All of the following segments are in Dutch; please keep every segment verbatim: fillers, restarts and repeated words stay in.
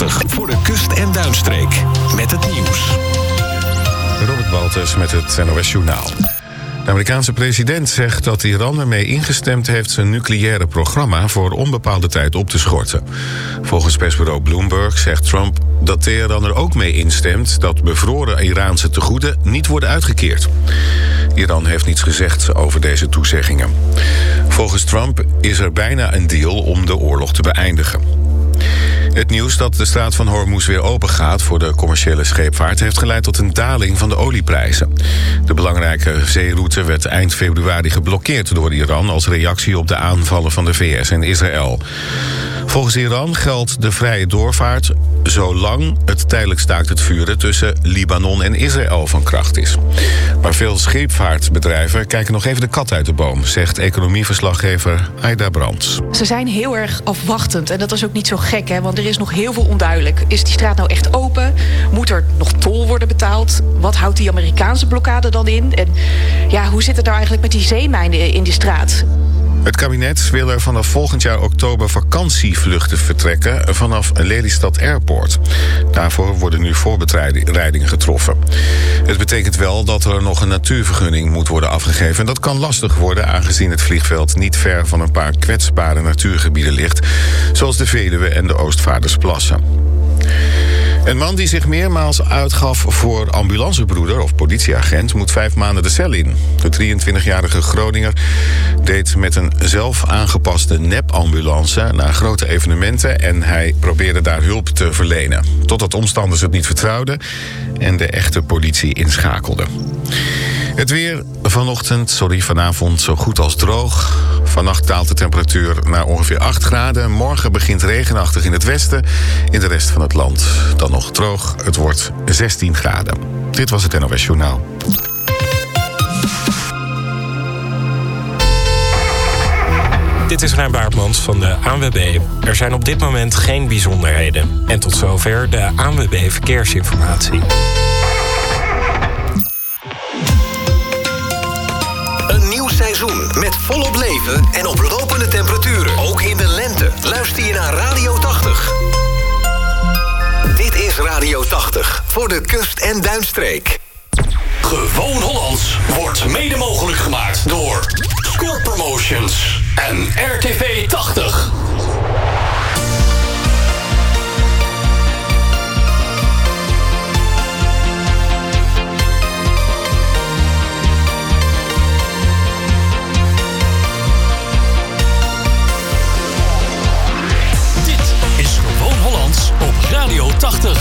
tachtig voor de kust- en duinstreek. Met het nieuws. Robert Baltus met het N O S Journaal. De Amerikaanse president zegt dat Iran ermee ingestemd heeft zijn nucleaire programma voor onbepaalde tijd op te schorten. Volgens persbureau Bloomberg zegt Trump dat Teheran er ook mee instemt dat bevroren Iraanse tegoeden niet worden uitgekeerd. Iran heeft niets gezegd over deze toezeggingen. Volgens Trump is er bijna een deal om de oorlog te beëindigen. Het nieuws dat de straat van Hormuz weer open gaat voor de commerciële scheepvaart heeft geleid tot een daling van de olieprijzen. De belangrijke zeeroute werd eind februari geblokkeerd door Iran als reactie op de aanvallen van de V S en Israël. Volgens Iran geldt de vrije doorvaart zolang het tijdelijk staakt het vuren tussen Libanon en Israël van kracht is. Maar veel scheepvaartbedrijven kijken nog even de kat uit de boom, zegt economieverslaggever Aida Brands. Ze zijn heel erg afwachtend en dat is ook niet zo gek, hè, want er is nog heel veel onduidelijk. Is die straat nou echt open? Moet er nog tol worden betaald? Wat houdt die Amerikaanse blokkade dan in? En ja, hoe zit het nou eigenlijk met die zeemijnen in die straat? Het kabinet wil er vanaf volgend jaar oktober vakantievluchten vertrekken vanaf Lelystad Airport. Daarvoor worden nu voorbereidingen getroffen. Het betekent wel dat er nog een natuurvergunning moet worden afgegeven. En dat kan lastig worden aangezien het vliegveld niet ver van een paar kwetsbare natuurgebieden ligt, zoals de Veluwe en de Oostvaardersplassen. Een man die zich meermaals uitgaf voor ambulancebroeder of politieagent moet vijf maanden de cel in. De drieëntwintigjarige Groninger deed met een zelf aangepaste nepambulance naar grote evenementen en hij probeerde daar hulp te verlenen. Totdat omstanders het niet vertrouwden en de echte politie inschakelde. Het weer vanochtend, sorry, vanavond zo goed als droog. Vannacht daalt de temperatuur naar ongeveer acht graden. Morgen begint regenachtig in het westen. In de rest van het land dan nog droog. Het wordt zestien graden. Dit was het N O S Journaal. Dit is Rijn Baartmans van de A N W B. Er zijn op dit moment geen bijzonderheden. En tot zover de A N W B Verkeersinformatie. Een nieuw seizoen met volop leven en oplopende temperaturen. Ook in de lente. Luister je naar Radio tachtig. Dit is Radio tachtig voor de kust- en duinstreek. Gewoon Hollands wordt mede mogelijk gemaakt door Score Promotions en R T V tachtig. Op Radio tachtig.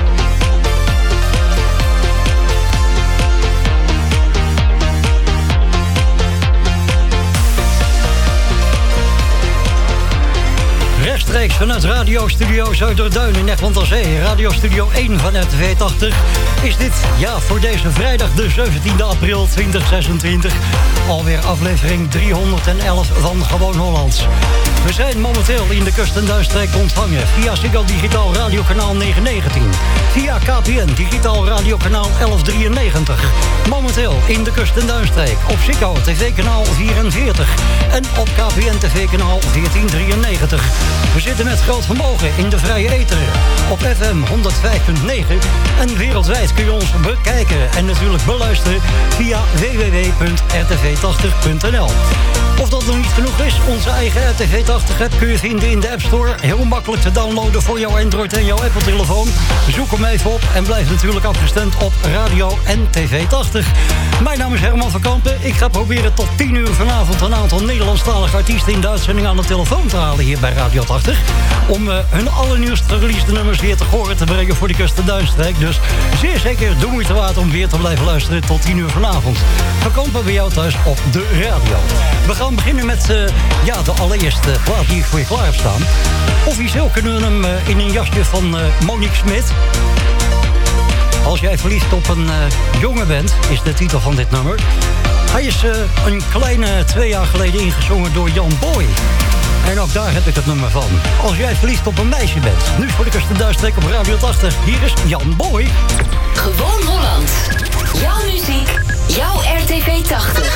Rechtstreeks vanuit Radiostudio Zuiderduin in Egmond aan Zee, Radiostudio één van R T V tachtig, is dit, ja, voor deze vrijdag de zeventiende april tweeduizend zesentwintig, alweer aflevering driehonderdelf van Gewoon Hollands. We zijn momenteel in de kust- en duinstreek ontvangen via Ziggo Digitaal Radiokanaal negenhonderdnegentien, via K P N Digitaal Radiokanaal elf drieënnegentig, momenteel in de kust- en duinstreek op Ziggo T V-kanaal vierenveertig en op K P N T V-kanaal veertien drieënnegentig. We zitten met groot vermogen in de vrije ether op F M honderdvijf komma negen en wereldwijd kun je ons bekijken en natuurlijk beluisteren via w w w punt r t v tachtig punt n l. Of dat nog niet genoeg is, onze eigen R T V tachtig-app kun je vinden in de App Store. Heel makkelijk te downloaden voor jouw Android en jouw Apple-telefoon. Zoek hem even op en blijf natuurlijk afgestemd op radio en T V tachtig. Mijn naam is Herman van Kampen. Ik ga proberen tot tien uur vanavond een aantal Nederlandstalige artiesten in de uitzending aan de telefoon te halen hier bij Radio tachtig. Om uh, hun allernieuwste released nummers weer te horen te brengen voor de kust- en duinstreek. Dus zeer zeker de moeite waard om weer te blijven luisteren tot tien uur vanavond. Van Kampen bij jou thuis op de radio. We gaan beginnen met uh, ja, de allereerste plaat die ik voor je klaar heb staan. Officieel kunnen we hem uh, in een jasje van uh, Monique Smit. Als jij verliefd op een uh, jongen bent, is de titel van dit nummer. Hij is uh, een kleine twee jaar geleden ingezongen door Jan Boy. En ook daar heb ik het nummer van. Als jij verliefd op een meisje bent. Nu voor de kust- en duinstreek op Radio tachtig. Hier is Jan Boy. Gewoon Holland. Jouw muziek. Jouw R T V tachtig.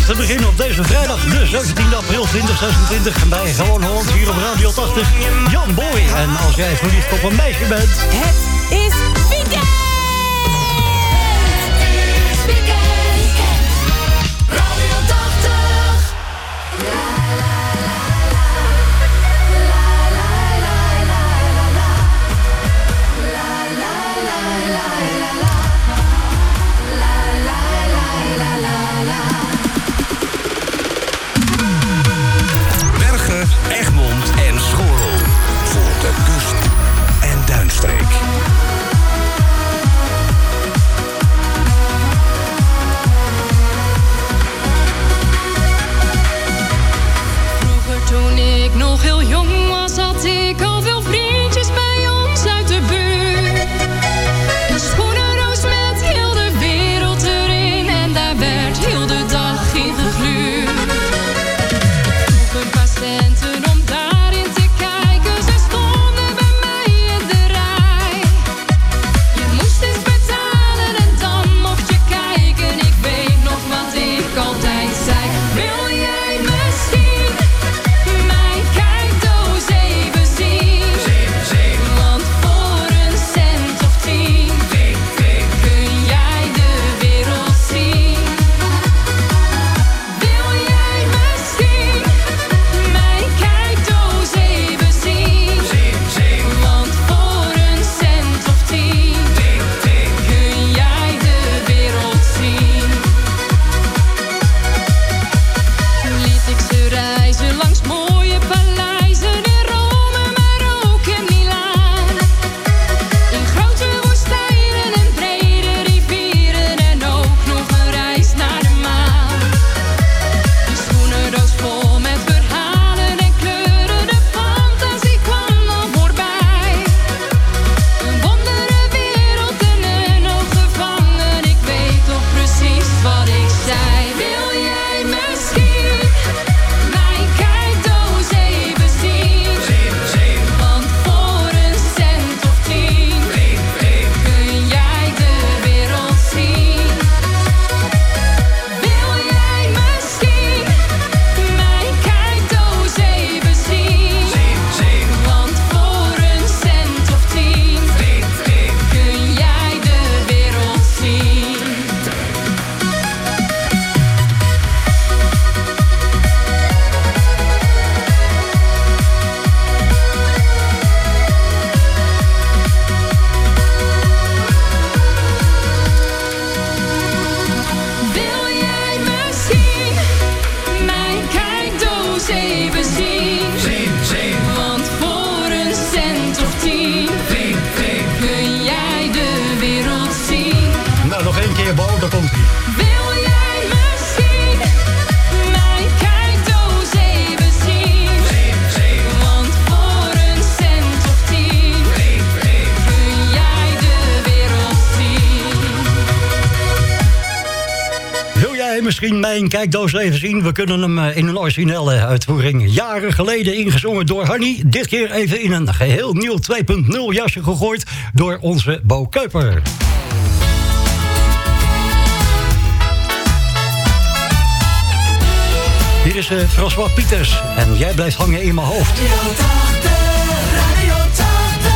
te beginnen op deze vrijdag, de zeventiende april tweeduizend zesentwintig. Bij Gewoon Holland hier op Radio tachtig. Jan Boy. En als jij verliefd op een meisje bent... Het is weekend! Het is weekend! Radio tachtig! La la la la la la la la la la la la la Bergen, Egmond en Schorrel. Voor de kust en duinstreek. Vroeger toen ik nog heel jong was, had ik al veel vriendjes bij ons uit de buurt. Een schoenenroos met heel de wereld erin en daar werd heel de dag in gegluurd. Een paar centen om daarin te kijken, ze stonden bij mij in de rij. Je moest eens betalen en dan mocht je kijken. Ik weet nog wat ik altijd zei. Wil jij misschien mijn kijkdoos even zien? Want voor een cent of tien kun jij de wereld zien. Wil jij misschien mijn kijkdoos even zien? Want voor een cent of tien kun jij de wereld zien. Toen liet ik ze reizen langs mooie paleizen in Rome, maar ook in Milaan. In grote woestijnen en brede rivieren en ook nog een reis naar de maan. Een schoenendoos vol met verhalen en kleuren, de fantasie kwam al voorbij. Een wondere wereld en een oog gevangen, ik weet toch precies wat ik zei. Wil jij misschien mijn kijkdoos even zien? Want voor een cent of tien kun jij de wereld zien. Wil jij misschien mijn kijkdoos even zien? Want voor een cent of tien kun jij de wereld zien. Wil jij misschien mijn kijkdoos even zien? Want voor een cent of tien kun jij de wereld zien. Nou, nog één keer, Bo, daar komt ie. Wil jij misschien mijn kijkdoos even zien? Want voor een cent of tien kun jij de wereld zien. Wil jij misschien mijn kijkdoos even zien? We kunnen hem eh, in een originele uitvoering jaren geleden ingezongen door Hanny. Dit keer even in een geheel nieuw twee punt nul jasje gegooid door onze Bo Kuiper. Hier is uh, François Pieters en jij blijft hangen in mijn hoofd. Radio tachtig, Radio tachtig.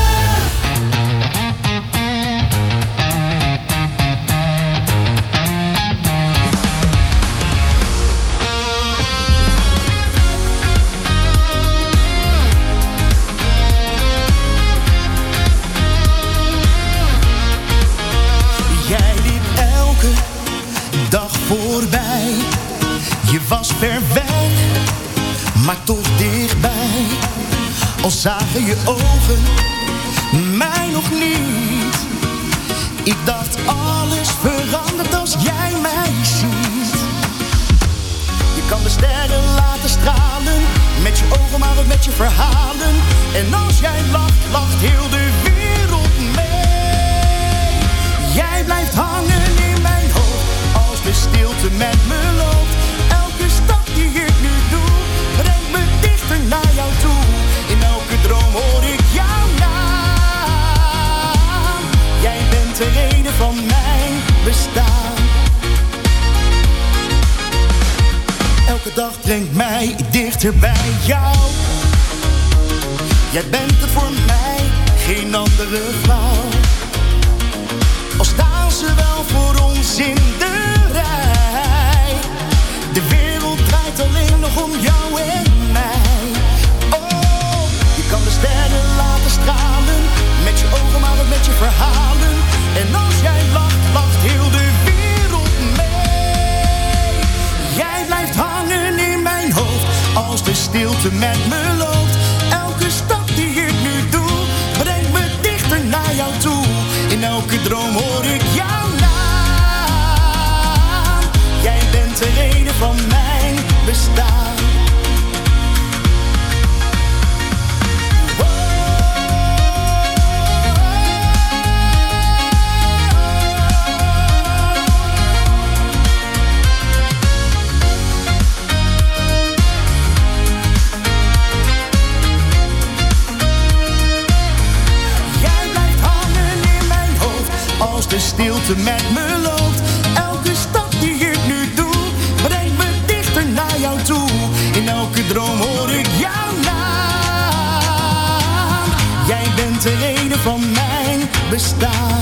Jij liep elke dag voorbij. Je was ver weg, maar toch dichtbij. Al zagen je ogen mij nog niet. Ik dacht alles verandert als jij mij ziet. Je kan de sterren laten stralen, met je ogen maar ook met je verhalen. En als jij lacht, lacht heel de wereld mee. Jij blijft hangen in mijn hoofd, als de stilte met me loopt. Elke stap die ik nu doe, brengt me dichter naar jou toe. In elke droom hoor ik jouw naam. Jij bent de reden van mijn bestaan. brengt mij dichter bij jou. Jij bent er voor mij, geen andere vrouw. Al staan ze wel voor ons in de rij. De wereld draait alleen nog om jou en mij. Oh, je kan de sterren laten stralen. Met je ogen, maar ook met je verhalen. En als jij lacht, lacht heel de wereld mee. Jij blijft hangen in mijn hoofd, als de stilte met me loopt. Elke stap die ik nu doe, brengt me dichter naar jou toe. In elke droom hoor ik jouw naam. Jij bent de reden van mijn bestaan. De stilte met me loopt. Elke stap die ik nu doe, brengt me dichter naar jou toe. In elke droom hoor ik jouw naam. Jij bent de reden van mijn bestaan.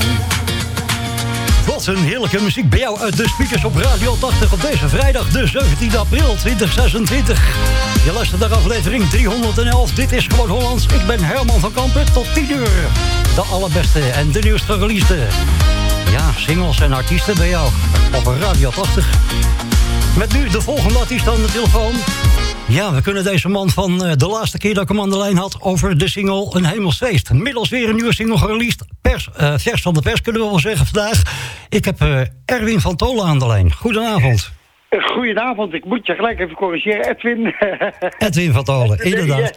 Wat een heerlijke muziek bij jou uit de speakers op Radio tachtig op deze vrijdag, de zeventiende april tweeduizend zesentwintig. Je luistert naar aflevering driehonderdelf. Dit is Gewoon Hollands. Ik ben Herman van Kampen. Tot tien uur. De allerbeste en de nieuwste releasen. Ja, singles en artiesten bij jou op Radio tachtig. Met nu de volgende artiest aan de telefoon. Ja, we kunnen deze man van uh, de laatste keer dat ik hem aan de lijn had over de single Een Hemelsfeest. Inmiddels weer een nieuwe single gereleased. Pers, uh, vers van de pers kunnen we wel zeggen vandaag. Ik heb uh, Erwin van Tolen aan de lijn. Goedenavond. Goedenavond, ik moet je gelijk even corrigeren, Edwin. Edwin van Tolen, inderdaad.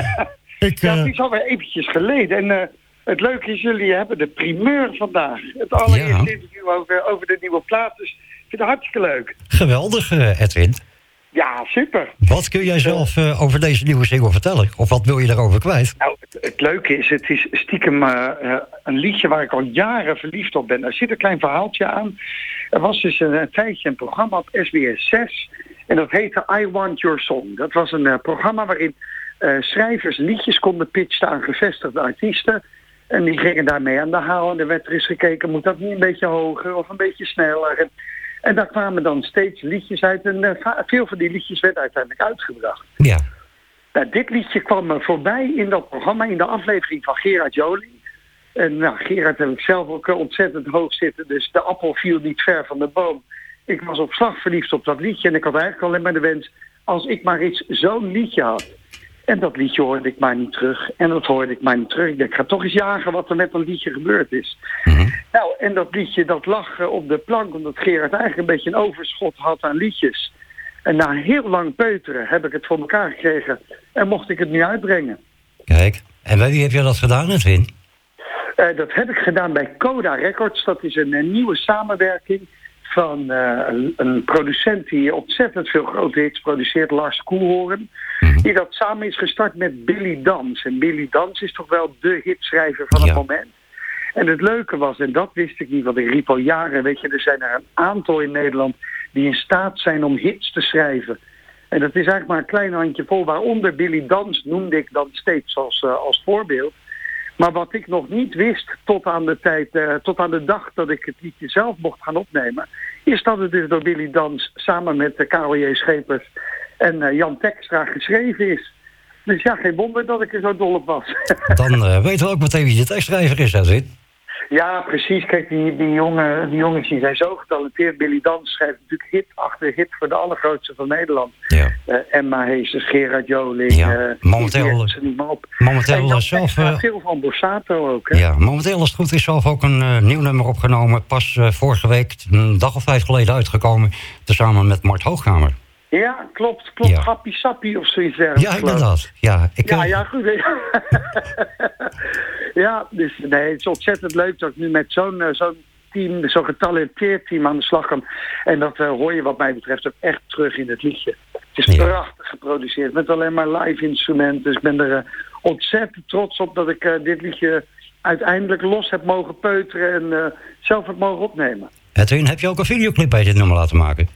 ik, uh... Ja, het is alweer eventjes geleden. En uh, het leuke is, jullie hebben de primeur vandaag. Het allereerste ja. interview over, over de nieuwe plaat. Dus ik vind het hartstikke leuk. Geweldig, uh, Edwin. Ja, super. Wat kun jij zelf uh, over deze nieuwe single vertellen? Of wat wil je daarover kwijt? Nou, het, het leuke is, het is stiekem uh, uh, een liedje waar ik al jaren verliefd op ben. Er zit een klein verhaaltje aan. Er was dus een, een tijdje een programma op S B S zes. En dat heette I Want Your Song. Dat was een uh, programma waarin uh, schrijvers liedjes konden pitchen aan gevestigde artiesten. En die gingen daarmee aan de haal. En er werd er eens gekeken, moet dat niet een beetje hoger of een beetje sneller? En, en daar kwamen dan steeds liedjes uit. En uh, veel van die liedjes werden uiteindelijk uitgebracht. Ja. Nou, dit liedje kwam uh, voorbij in dat programma, in de aflevering van Gerard Joling. En nou, Gerard heb ik zelf ook uh, ontzettend hoog zitten. Dus de appel viel niet ver van de boom. Ik was op slag verliefd op dat liedje. En ik had eigenlijk alleen maar de wens, als ik maar eens zo'n liedje had. En dat liedje hoorde ik maar niet terug. En dat hoorde ik maar niet terug. Ik denk, ik ga toch eens jagen wat er met dat liedje gebeurd is. Mm-hmm. Nou, en dat liedje dat lag uh, op de plank, omdat Gerard eigenlijk een beetje een overschot had aan liedjes. En na heel lang peuteren heb ik het voor elkaar gekregen. En mocht ik het nu uitbrengen. Kijk, en bij wie heb je dat gedaan, Edwin? Uh, dat heb ik gedaan bij Coda Records. Dat is een, een nieuwe samenwerking van uh, een, een producent die ontzettend veel grote hits produceert, Lars Koelhoorn. Mm-hmm. Die dat samen is gestart met Billy Dans. En Billy Dans is toch wel de hitschrijver van het ja. moment. En het leuke was, en dat wist ik niet, want ik riep al jaren, weet je, er zijn er een aantal in Nederland die in staat zijn om hits te schrijven. En dat is eigenlijk maar een klein handjevol, waaronder Billy Dans noemde ik dan steeds als, uh, als voorbeeld. Maar wat ik nog niet wist tot aan de tijd, uh, tot aan de dag dat ik het liedje zelf mocht gaan opnemen, is dat het dus door Billy Dans samen met uh, Karel J. Schepers en uh, Jan Tekstra geschreven is. Dus ja, geen wonder dat ik er zo dol op was. Dan uh, weten we ook meteen wie de tekstschrijver is, Edwin. Ja, precies. Kijk, die, die, jongen, die jongens die zijn zo getalenteerd. Billy Dans schrijft natuurlijk hit achter hit voor de allergrootste van Nederland. Ja. Uh, Emma Heesters, Gerard Joling. Ja. Uh, momenteel momenteel zelf... Uh, veel van Borsato ook. Hè? Ja, momenteel als het goed is zelf ook een uh, nieuw nummer opgenomen. Pas uh, vorige week, een dag of vijf geleden uitgekomen. Tezamen met Mart Hoogkamer. Ja, klopt. klopt. Ja. Happy Sappy of zoiets dergelijks. Ja, inderdaad. Ja, ik, ja, ja, goed. Ja, dus nee, het is ontzettend leuk dat ik nu met zo'n, uh, zo'n team, zo'n getalenteerd team aan de slag kan. En dat uh, hoor je wat mij betreft ook echt terug in het liedje. Het is ja. prachtig geproduceerd, met alleen maar live instrumenten. Dus ik ben er uh, ontzettend trots op dat ik uh, dit liedje uiteindelijk los heb mogen peuteren en uh, zelf heb mogen opnemen. Edwin, heb je ook een videoclip bij dit nummer laten maken?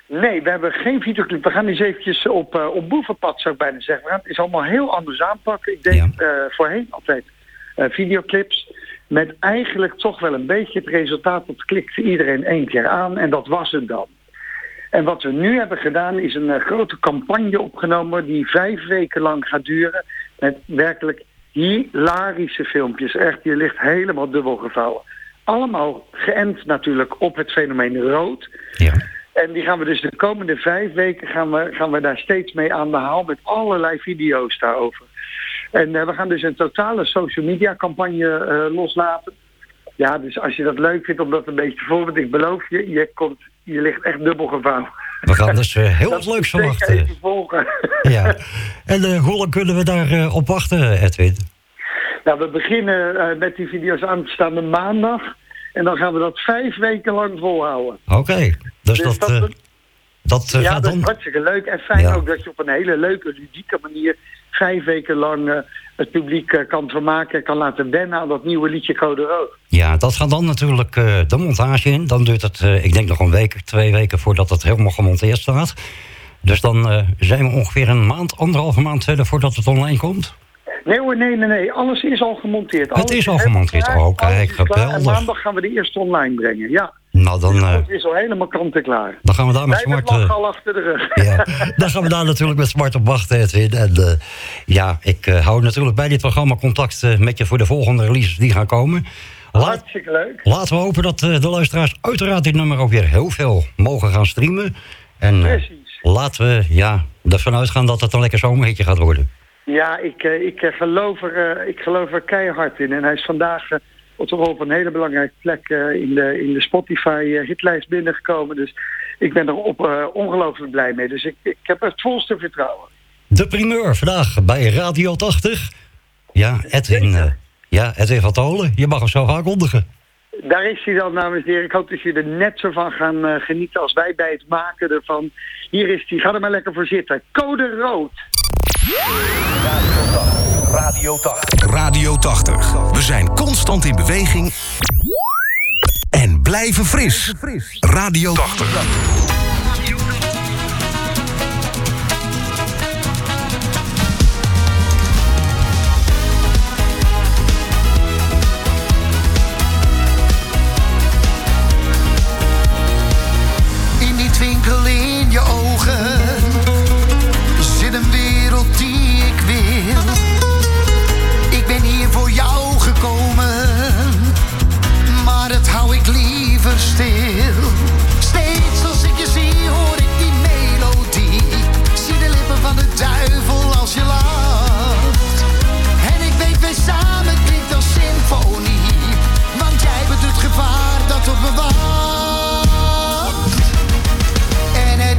Nee, we hebben geen videoclip. We gaan eens eventjes op, uh, op boevenpad, zou ik bijna zeggen. We gaan het is allemaal heel anders aanpakken. Ik deed ja. uh, voorheen altijd uh, videoclips. Met eigenlijk toch wel een beetje het resultaat. Dat klikte iedereen één keer aan en dat was het dan. En wat we nu hebben gedaan is een uh, grote campagne opgenomen die vijf weken lang gaat duren. Met werkelijk hilarische filmpjes. Echt, je ligt helemaal dubbel gevouwen. Allemaal geënt natuurlijk op het fenomeen rood. Ja. En die gaan we dus de komende vijf weken gaan we, gaan we daar steeds mee aan de haal met allerlei video's daarover. En uh, we gaan dus een totale social media campagne uh, loslaten. Ja, dus als je dat leuk vindt om dat een beetje te volgen, want ik beloof je, je, komt, je ligt echt dubbel gevouwen. We gaan dus uh, heel wat leuks verwachten. Even volgen. Ja. En uh, hoe lang kunnen we daar uh, op wachten, Edwin? Nou, we beginnen uh, met die video's aanstaande maandag. En dan gaan we dat vijf weken lang volhouden. Oké, okay. dus, dus dat... dat, uh, dat uh, ja, gaat dat dan... is hartstikke leuk. En fijn ja. ook dat je op een hele leuke, ludieke manier vijf weken lang uh, het publiek uh, kan vermaken, kan laten wennen aan dat nieuwe liedje Code Rood. Ja, dat gaat dan natuurlijk uh, de montage in. Dan duurt het, uh, ik denk nog een week, twee weken voordat het helemaal gemonteerd staat. Dus dan uh, zijn we ongeveer een maand, anderhalve maand verder voordat het online komt. Nee hoor, nee, nee, nee. Alles is al gemonteerd. Alles het is al gemonteerd. Klaar, oh, kijk, geweldig. En maandag gaan we de eerste online brengen, ja. Nou, dan... Uh, het is al helemaal kant en klaar. Dan gaan we daar met Smart... Wij al achter de rug. Ja, dan gaan we daar natuurlijk met Smart op wachten, Edwin. En uh, ja, ik uh, hou natuurlijk bij dit programma contact uh, met je voor de volgende releases die gaan komen. Laat, Hartstikke leuk. Laten we hopen dat uh, de luisteraars uiteraard dit nummer ook weer heel veel mogen gaan streamen. En uh, laten we ja, ervan uitgaan dat het een lekker zomerhitje gaat worden. Ja, ik, uh, ik, uh, geloof er, uh, ik geloof er keihard in. En hij is vandaag uh, toch op een hele belangrijke plek uh, in, de, in de Spotify uh, hitlijst binnengekomen. Dus ik ben er op, uh, ongelooflijk blij mee. Dus ik, ik heb het volste vertrouwen. De primeur vandaag bij Radio tachtig. Ja, Edwin, uh, ja, Edwin van Tolen, je mag hem zo aankondigen. Daar is hij dan, dames en heren. Ik hoop dat jullie er net zo van gaan uh, genieten als wij bij het maken ervan. Hier is hij, ga er maar lekker voor zitten. Code Rood. Radio tachtig. Radio tachtig. We zijn constant in beweging en blijven fris. Radio tachtig. In die twinkel in je ogen zit een wereld die ik wil. Ik ben hier voor jou gekomen, maar dat hou ik liever stil. Steeds als ik je zie hoor ik die melodie. Zie de lippen van de duivel als je lacht. En ik weet wij samen klinkt als symfonie, want jij bent het gevaar dat op me wacht. En het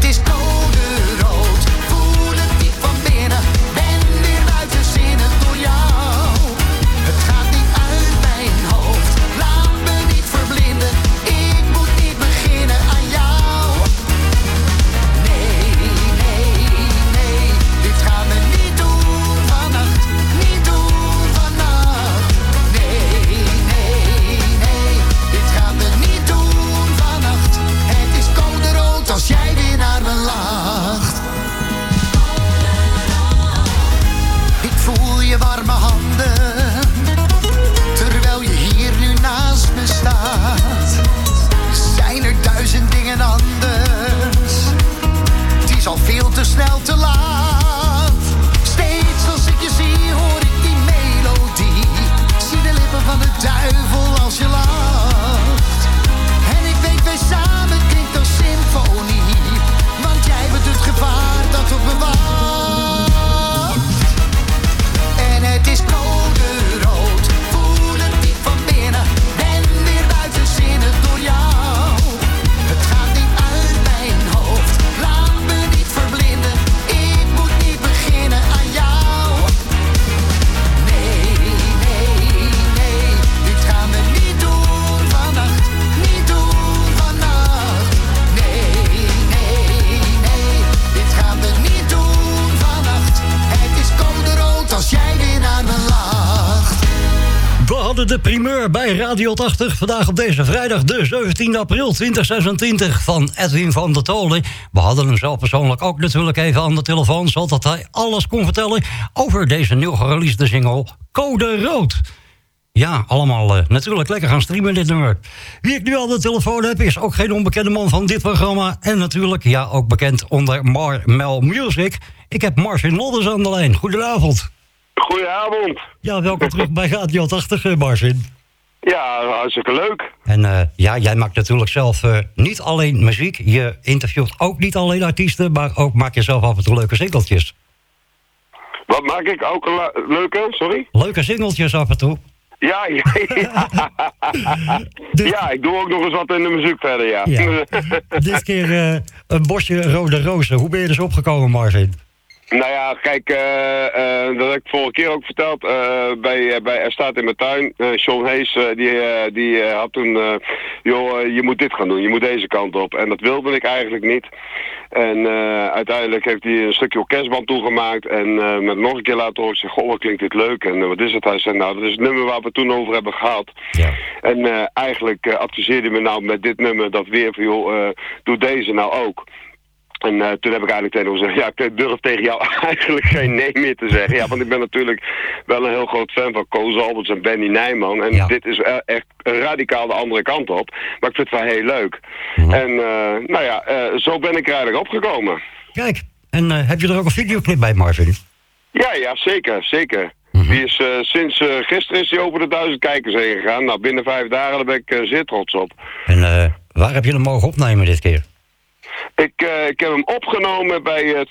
hadden de primeur bij Radio tachtig. Vandaag op deze vrijdag, de zeventiende april tweeduizend zesentwintig, van Edwin van der Tolen. We hadden hem zelf persoonlijk ook natuurlijk even aan de telefoon, zodat hij alles kon vertellen over deze nieuw gereleasede single Code Rood. Ja, allemaal uh, natuurlijk lekker gaan streamen dit nummer. Wie ik nu aan de telefoon heb is ook geen onbekende man van dit programma. En natuurlijk, ja, ook bekend onder Marmel Music. Ik heb Marvin Lodders aan de lijn. Goedenavond. Goedenavond. Ja, welkom terug bij Radio tachtig, Marvin. Ja, hartstikke leuk. En uh, ja, jij maakt natuurlijk zelf uh, niet alleen muziek. Je interviewt ook niet alleen artiesten, maar ook maak je zelf af en toe leuke singeltjes. Wat maak ik? Ook een le- leuke, sorry? Leuke singeltjes af en toe. Ja, ja, ja. Dus... ja, ik doe ook nog eens wat in de muziek verder, ja. ja. Dit keer uh, een bosje rode rozen. Hoe ben je dus opgekomen, Marvin? Nou ja, kijk, uh, uh, dat heb ik vorige keer ook verteld. Uh, bij, bij Er staat in mijn tuin. Uh, Sean Hayes, uh, die, uh, die uh, had toen... Uh, joh, uh, je moet dit gaan doen. Je moet deze kant op. En dat wilde ik eigenlijk niet. En uh, uiteindelijk heeft hij een stukje orkestband toegemaakt. En uh, met nog een keer laten horen. Ik zeg, goh, wat klinkt dit leuk. En uh, wat is het? Hij zei, nou, dat is het nummer waar we het toen over hebben gehad. Ja. En uh, eigenlijk uh, adviseerde hij me nou met dit nummer dat weer van, joh, uh, doe deze nou ook. En uh, toen heb ik eigenlijk tegen hem gezegd, ja, ik durf tegen jou eigenlijk geen nee meer te zeggen. Ja, want ik ben natuurlijk wel een heel groot fan van Koos Alberts en Benny Nijman. En ja. dit is uh, echt radicaal de andere kant op. Maar ik vind het wel heel leuk. Mm-hmm. En uh, nou ja, uh, zo ben ik er eigenlijk opgekomen. Kijk, en uh, heb je er ook een videoclip bij, Marvin? Ja, ja, zeker, zeker. Mm-hmm. Die is, uh, sinds uh, gisteren is hij over de duizend kijkers heen gegaan. Nou, binnen vijf dagen, daar ben ik uh, zeer trots op. En uh, waar heb je hem mogen opnemen dit keer? Ik, uh, ik heb hem opgenomen bij het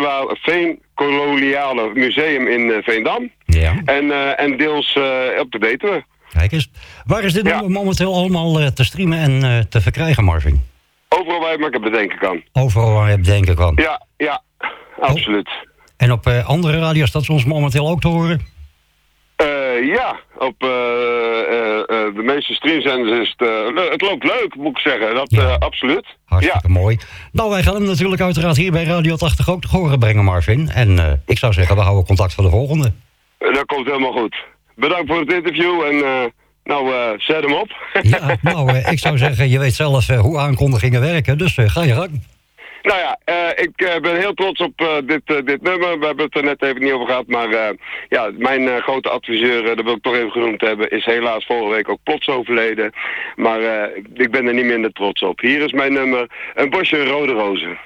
Veenkoloniale Museum in uh, Veendam. Ja. En, uh, en deels uh, op de Betuwe. Kijk eens. Waar is dit ja. momenteel allemaal uh, te streamen en uh, te verkrijgen, Marvin? Overal waar je maar bedenken kan. Overal waar je bedenken kan? Ja, ja, absoluut. Oh. En op uh, andere radiostations momenteel ook te horen? Uh, ja, op uh, uh, uh, de meeste streamzenders is het... Uh, het loopt leuk, moet ik zeggen. Dat ja. uh, absoluut. Hartstikke ja. mooi. Nou, wij gaan hem natuurlijk uiteraard hier bij Radio tachtig ook te horen brengen, Marvin. En uh, ik zou zeggen, we houden contact voor de volgende. Uh, dat komt helemaal goed. Bedankt voor het interview en... Uh, nou, uh, zet hem op. Ja, nou, uh, ik zou zeggen, je weet zelf uh, hoe aankondigingen werken, dus uh, ga je gang. Nou ja, uh, ik uh, ben heel trots op uh, dit, uh, dit nummer. We hebben het er net even niet over gehad, maar uh, ja, mijn uh, grote adviseur, uh, dat wil ik toch even genoemd hebben, is helaas vorige week ook plots overleden. Maar uh, ik ben er niet minder trots op. Hier is mijn nummer, Een bosje rode rozen.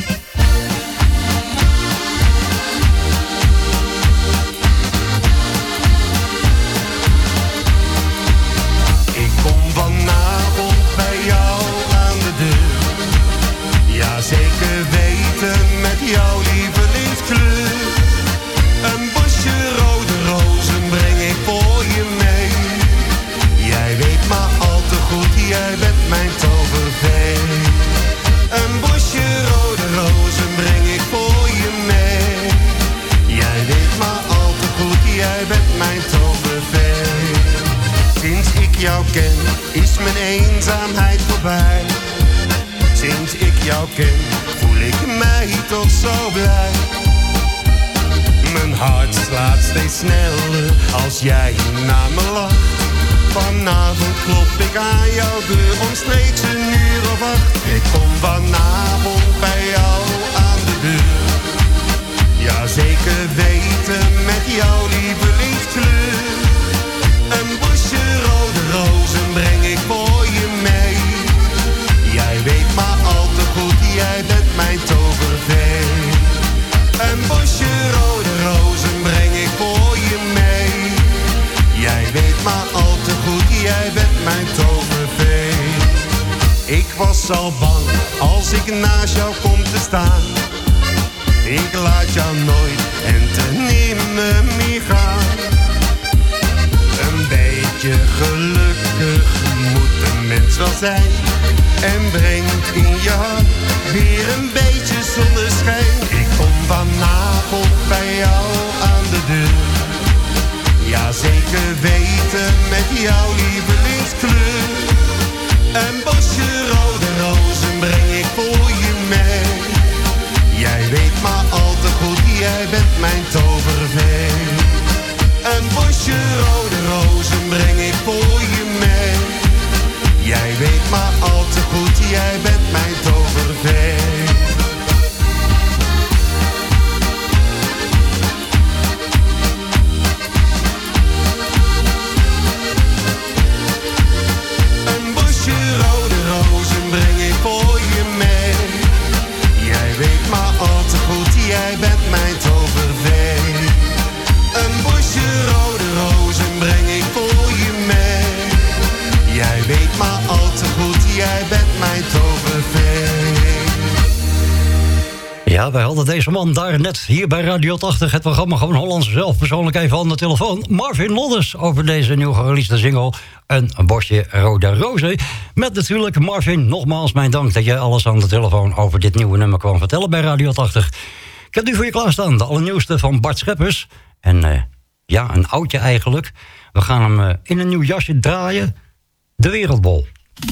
Ik kom vanavond bij jou aan de deur. Ja, zeker weten met jouw lievelingskleur. Een bosje rode rozen breng ik voor je mee. Jij weet maar al te goed, jij bent mijn tovervee. Een bosje rode rozen breng ik voor je mee. Jij weet maar al te goed, jij bent mijn tovervee. Sinds ik jou ken, is mijn eenzaamheid voorbij. Sinds ik jou ken, voel ik mij toch zo blij. Mijn hart slaat steeds sneller als jij naar me lacht. Vanavond klop ik aan jouw deur omstreeks een uur of acht. Ik kom vanavond bij jou aan de deur. Ja, zeker weten met jouw lievelingskleur. Een bosje rode rozen breng ik voor je mee. Jij weet maar al te goed, jij bent mijn tovervee. Een bosje rode rozen breng ik voor je mee. Jij weet maar al te goed, jij bent mijn tovervee. Ik was al bang als ik naast jou kom te staan. Ik laat jou nooit en te nimmer meer gaan. Een beetje gelukkig moet een mens wel zijn. En brengt in je hart weer een beetje zonneschijn. Ik kom vanavond bij jou aan de deur. Ja, zeker weten met jouw lievelingskleur. Een bosje rode rozen breng ik voor je mee. Jij weet maar al te goed, jij bent mijn tovervee. Een bosje rode rozen breng ik Ja, wij hadden deze man daar net hier bij Radio tachtig... het programma Gewoon Hollands zelf persoonlijk even aan de telefoon. Marvin Loddes over deze nieuw gereleasede single... Een bosje rode rozen. Met natuurlijk Marvin, nogmaals mijn dank... dat jij alles aan de telefoon over dit nieuwe nummer kwam vertellen bij Radio tachtig. Ik heb nu voor je klaarstaan de allernieuwste van Bart Scheppers. En uh, ja, een oudje eigenlijk. We gaan hem uh, in een nieuw jasje draaien. De Wereldbol.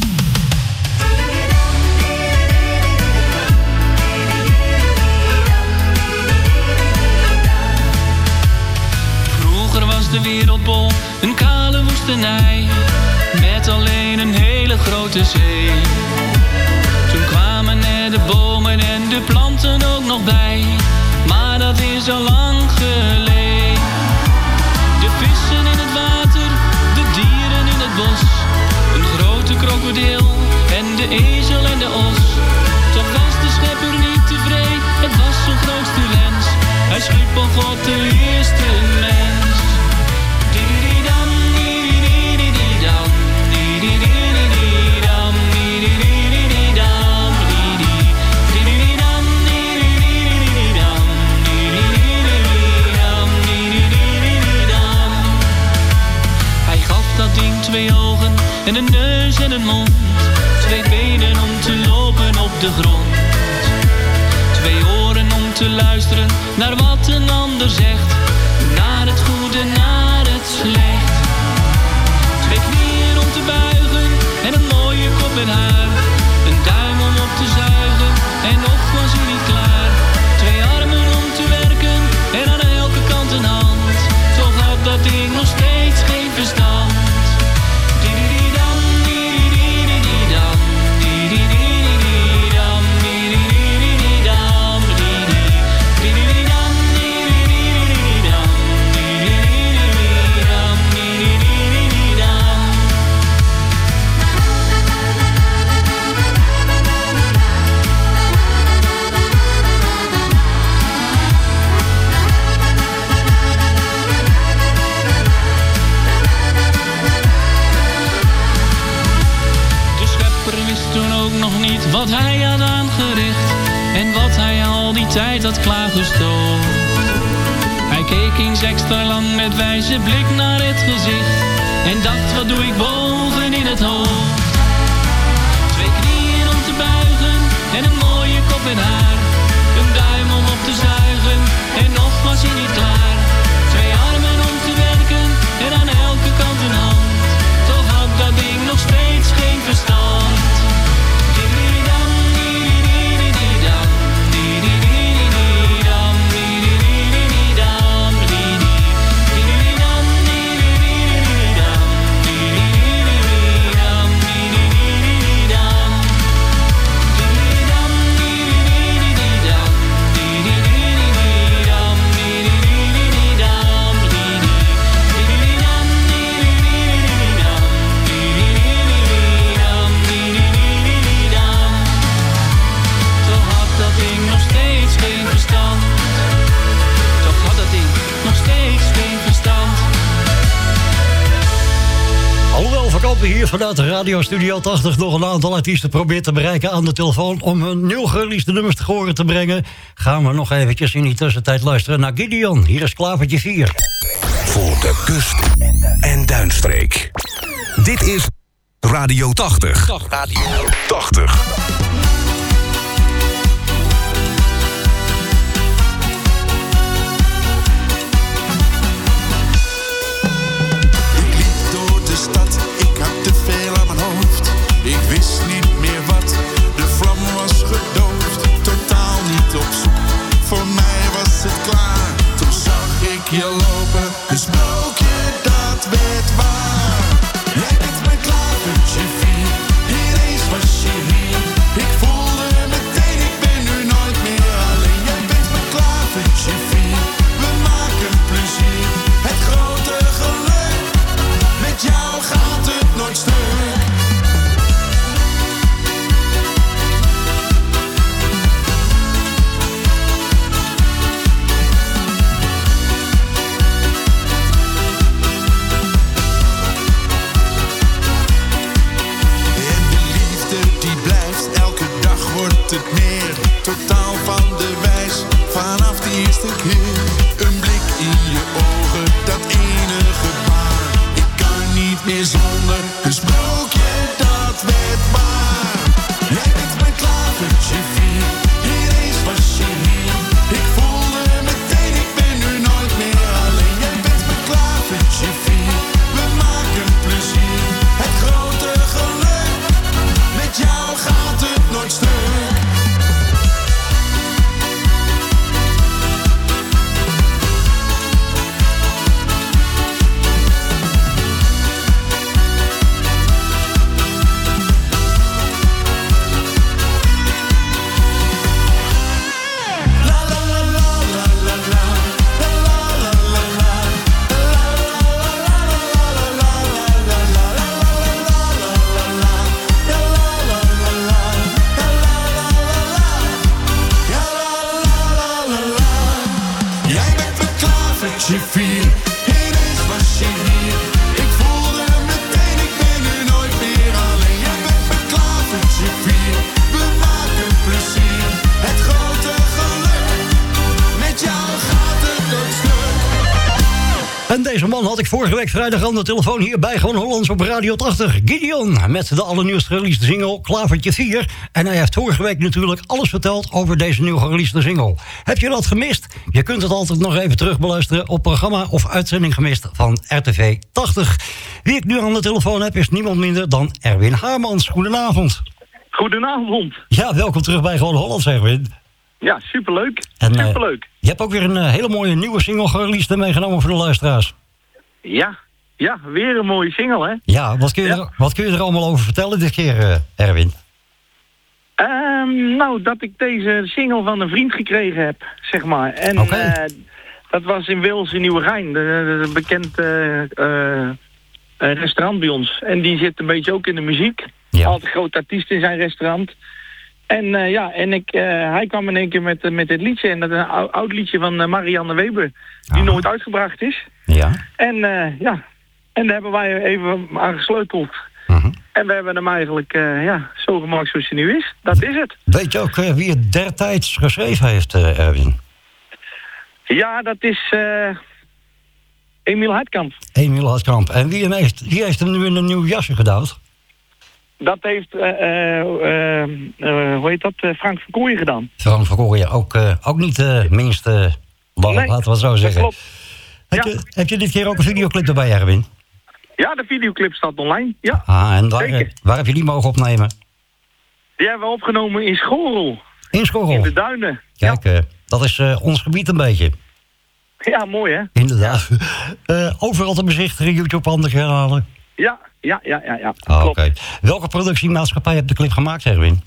De Wereldbol, een kale woestenij, met alleen een hele grote zee. Toen kwamen er de bomen en de planten ook nog bij, maar dat is al lang geleden. De vissen in het water, de dieren in het bos, een grote krokodil en de ezel en de os. Toch was de schepper niet tevreden, het was zijn grootste wens. Hij schiep al God de eerste mens. Twee ogen en een neus en een mond. Twee benen om te lopen op de grond. Twee oren om te luisteren naar wat een ander zegt. Naar het goede, naar het slecht. Twee knieën om te buigen en een mooie kop en haar. Een duim om op te zuigen en nog was hij niet klaar. Twee armen om te werken en aan elke kant een hand. Toch had dat ding nog steeds geen verstand. Wat hij had aangericht en wat hij al die tijd had klaargestoomd. Hij keek eens extra lang met wijze blik naar het gezicht en dacht, wat doe ik boven in het hoofd? Twee knieën om te buigen en een mooie kop en haar. Een duim om op te zuigen en nog was hij niet klaar. Twee armen om te werken en aan elke kant een hand. Toch had dat ding nog steeds geen verstand. Hier vanuit Radio Studio tachtig nog een aantal artiesten probeert te bereiken aan de telefoon om hun nieuw gereleasede nummers te horen te brengen. Gaan we nog eventjes in die tussentijd luisteren naar Gideon. Hier is Klavertje vier. Voor de kust en duinstreek. Dit is Radio tachtig. Radio tachtig. Ik wist niet meer wat, de vlam was gedoofd. Totaal niet op zoek, voor mij was het klaar. Toen zag ik je lopen, een sprookje dat werd waar. Jij bent mijn klavertje vier, ineens was je hier. het meer. Totaal van de wijs, vanaf de eerste keer. Een blik in je ogen, dat ene gebaar. Ik kan niet meer zonder, een sprookje dat werd waar. Jij bent mijn klavertje vier, ineens was je hier. Ik voelde meteen, ik ben nu nooit meer alleen. Jij bent mijn klavertje vier, we maken plezier. Het grote geluk, met jou gaat het nooit stuk. Je vier, ineens was je hier. Ik voelde meteen, ik ben nu nooit meer alleen. Jij bent mijn klavertje vier, we maken plezier. Het grote geluk, met jou gaat het nooit stuk. En deze man had ik vorige week vrijdag aan de telefoon hier bij Gewoon Hollands op Radio tachtig. Gideon, met de allernieuwste gereleased single Klavertje vier. En hij heeft vorige week natuurlijk alles verteld over deze nieuw gereleased single. Heb je dat gemist? Je kunt het altijd nog even terugbeluisteren op programma of uitzending gemist van R T V tachtig. Wie ik nu aan de telefoon heb is niemand minder dan Erwin Haarmans. Goedenavond. Goedenavond. Ja, welkom terug bij Gewoon Hollands, Erwin. Ja, superleuk. En, uh, superleuk. Je hebt ook weer een uh, hele mooie nieuwe single gereleased en meegenomen voor de luisteraars. Ja, ja, weer een mooie single, hè? Ja, wat kun je, ja. Er, wat kun je er allemaal over vertellen dit keer, uh, Erwin? Um, nou, dat ik deze single van een vriend gekregen heb, zeg maar. En okay. uh, dat was in Wils in Nieuwegein, een bekend uh, uh, restaurant bij ons. En die zit een beetje ook in de muziek. Ja. Altijd groot artiest in zijn restaurant. En uh, ja, en ik, uh, hij kwam in één keer met, uh, met dit liedje. En dat is een oud, oud liedje van uh, Marianne Weber. Die ah. nooit uitgebracht is. Ja. En uh, ja, en daar hebben wij even aan gesleuteld. Uh-huh. En we hebben hem eigenlijk uh, ja, zo gemaakt zoals hij nu is. Dat is het. Weet je ook uh, wie het dertijds geschreven heeft, uh, Erwin? Ja, dat is uh, Emiel Hartkamp. Emiel Hartkamp. En wie, hem heeft, wie heeft hem nu in een nieuw jasje gedouwd? Dat heeft, uh, uh, uh, uh, hoe heet dat, uh, Frank van Kooijen gedaan. Frank van Kooijen, ook, uh, ook niet de uh, minste bal, nee, laten we het zo zeggen. Klopt. Heb, Ja. je, heb je dit keer ook een videoclip erbij, Erwin? Ja, de videoclip staat online, ja. Ah, en waar, waar heb je die mogen opnemen? Die hebben we opgenomen in Schorrel. In Schorrel? In de Duinen. Kijk, ja. uh, dat is uh, ons gebied een beetje. Ja, mooi hè? Inderdaad. Uh, overal te bezichtigen, YouTube, andere kanalen. Ja, ja, ja, ja. ja. Ah, Oké. Okay. Welke productiemaatschappij heb je de clip gemaakt, Erwin?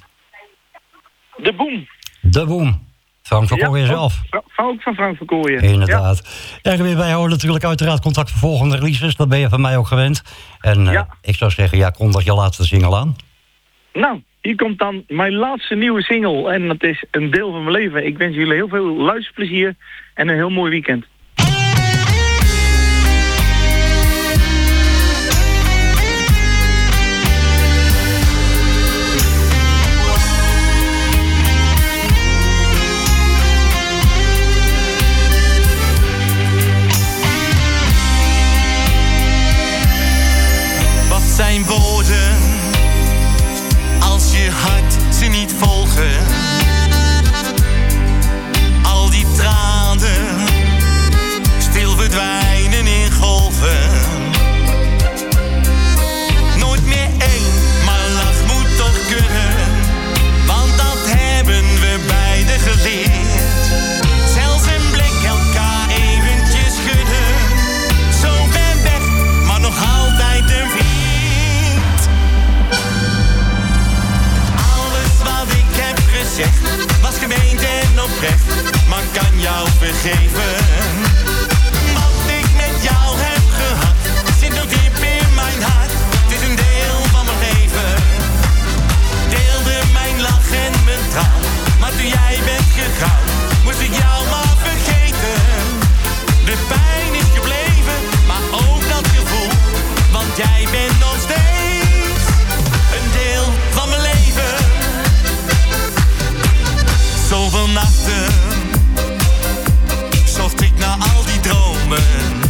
De Boom. De Boom. Frank van Kooijen ja, zelf. Ook, ook van Frank van Kooijen. Inderdaad. Ja. Erwin, wij houden natuurlijk uiteraard contact voor volgende releases. Dat ben je van mij ook gewend. En uh, ja. ik zou zeggen, ja, kondig je laatste single aan. Nou, hier komt dan mijn laatste nieuwe single. En dat is een deel van mijn leven. Ik wens jullie heel veel luisterplezier en een heel mooi weekend. Zijn woorden, als je hart ze niet volgen. Al die tranen, stil verdwijnen in golven. Nooit meer één, maar lach moet toch kunnen. Want dat hebben we beiden geleerd. Zelfs een blik elkaar eventjes schudden. Zo ver weg, maar nog altijd een vriend. Was gemeend en oprecht, maar kan jou vergeven. Wat ik met jou heb gehad, zit nog diep in mijn hart. Het is een deel van mijn leven. Deelde mijn lach en mijn traan, maar toen jij bent gegaan, moest ik jou maar vergeten. De pijn is gebleven, maar ook dat gevoel, want jij bent nog steeds een deel van mijn leven. nachten zocht ik naar al die dromen.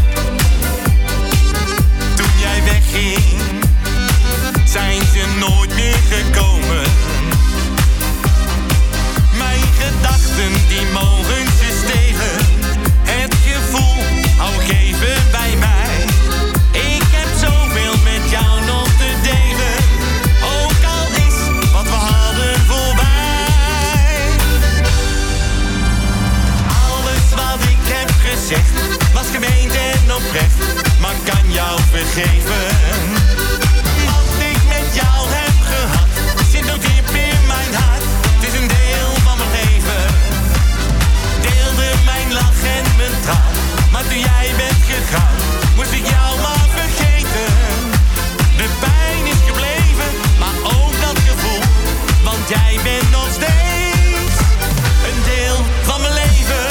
Toen jij wegging, zijn ze nooit meer gekomen. Mijn gedachten die mogen ze stelen. Het gevoel hou ik even bij mij. Ik heb zoveel met jou nog te delen. Ook al is wat we hadden voorbij. Alles wat ik heb gezegd was gemeend en oprecht, maar kan jou vergeven. Wat ik met jou heb gehad zit nog diep in mijn hart. Het is een deel van mijn leven. Deelde mijn lach en mijn traan, maar toen jij bent gegaan moest ik jou maar vergeten. De pijn is gebleven, maar ook dat gevoel, want jij bent nog steeds een deel van mijn leven.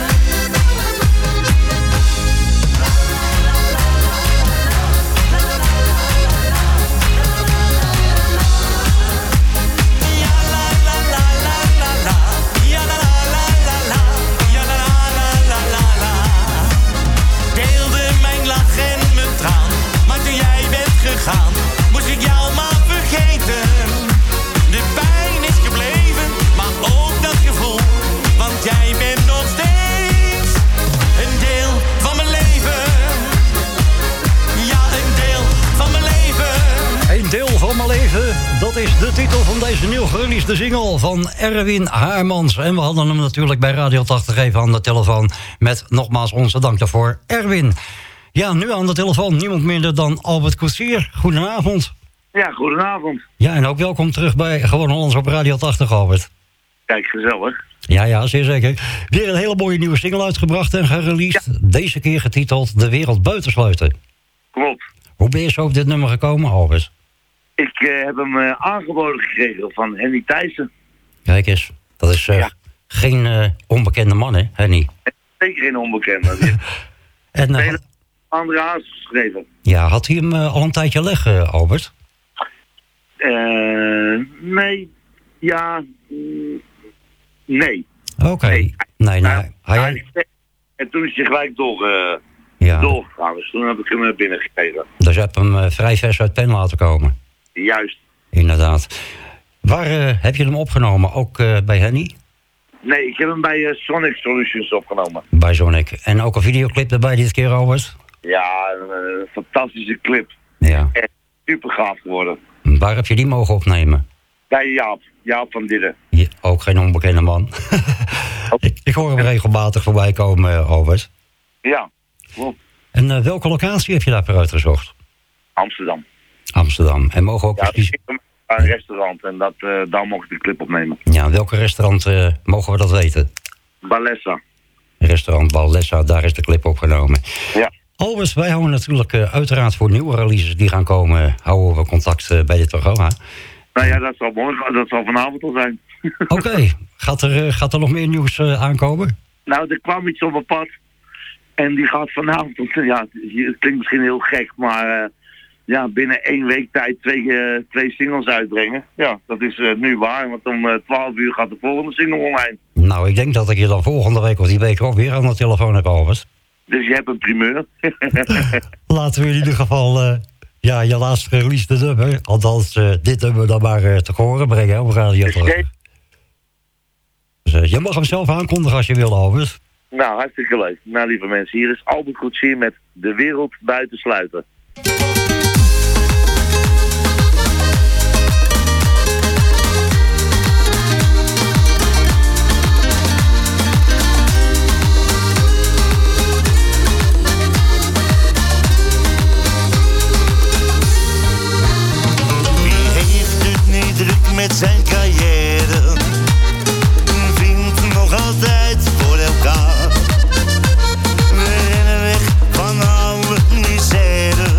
Gegaan, moest ik jou maar vergeten. De pijn is gebleven, maar ook dat gevoel, want jij bent nog steeds een deel van mijn leven. Ja, een deel van mijn leven. Een deel van mijn leven, dat is de titel van deze nieuw gereleasede single van Erwin Haarmans. En we hadden hem natuurlijk bij Radio tachtig even aan de telefoon met nogmaals onze dank daarvoor, Erwin. Ja, nu aan de telefoon niemand minder dan Albert Koetsier. Goedenavond. Ja, goedenavond. Ja, en ook welkom terug bij Gewoon Hollands op Radio tachtig, Albert. Kijk, gezellig. Ja, ja, zeer zeker. Weer een hele mooie nieuwe single uitgebracht en gereleased. Ja. Deze keer getiteld De Wereld Buitensluiten. Klopt. Hoe ben je zo op dit nummer gekomen, Albert? Ik uh, heb hem uh, aangeboden gekregen van Henny Thijssen. Kijk eens, dat is uh, ja. geen uh, onbekende man, hè, Henny? Zeker geen onbekende. en... Uh, Andere Haas geschreven. Ja, had hij hem uh, al een tijdje leggen, Albert? Uh, nee, ja, mm, nee. Oké, okay. nee, nee. nee. Nou, hij... hij... En toen is hij gelijk door, uh, ja. doorgegaan, dus toen heb ik hem binnengekregen. Dus je hebt hem uh, vrij vers uit pen laten komen? Juist. Inderdaad. Waar uh, heb je hem opgenomen? Ook uh, bij Henny? Nee, ik heb hem bij uh, Sonic Solutions opgenomen. Bij Sonic. En ook een videoclip erbij dit keer, Albert? Ja, een uh, fantastische clip. Ja. Echt super gaaf geworden. Waar heb je die mogen opnemen? Bij Jaap. Jaap van Didden. Ja, ook geen onbekende man. ik, ik hoor hem regelmatig voorbij komen, uh, Albert. Ja, klopt. En uh, welke locatie heb je daarvoor uitgezocht? Amsterdam. Amsterdam. En mogen ook ja, precies... een restaurant en dat, uh, daar mocht ik de clip opnemen. Ja, welke restaurant uh, mogen we dat weten? Balessa. Restaurant Balessa, daar is de clip opgenomen. Ja. Albert, wij houden natuurlijk uh, uiteraard voor nieuwe releases die gaan komen, houden we contact uh, bij dit programma. Nou ja, dat zal morgen, dat zal vanavond al zijn. Oké, okay. gaat, er, uh, gaat er nog meer nieuws uh, aankomen? Nou, er kwam iets op mijn pad en die gaat vanavond, ja, het klinkt misschien heel gek, maar uh, ja, binnen één week tijd twee, uh, twee singles uitbrengen. Ja, dat is uh, nu waar, want om uh, twaalf uur gaat de volgende single online. Nou, ik denk dat ik je dan volgende week of die week ook weer aan de telefoon heb, Albert. Dus je hebt een primeur. Laten we in ieder geval uh, ja, je laatst gereleased nummer, althans uh, dit nummer dan maar uh, te horen brengen op Radio tachtig. Dus uh, je mag hem zelf aankondigen als je wil, Albert. Nou, hartstikke leuk. Nou, lieve mensen, hier is Albert Koetsier met De Wereld Buitensluiten. Met zijn carrière vindt nog altijd voor elkaar. We rennen weg van alle misère.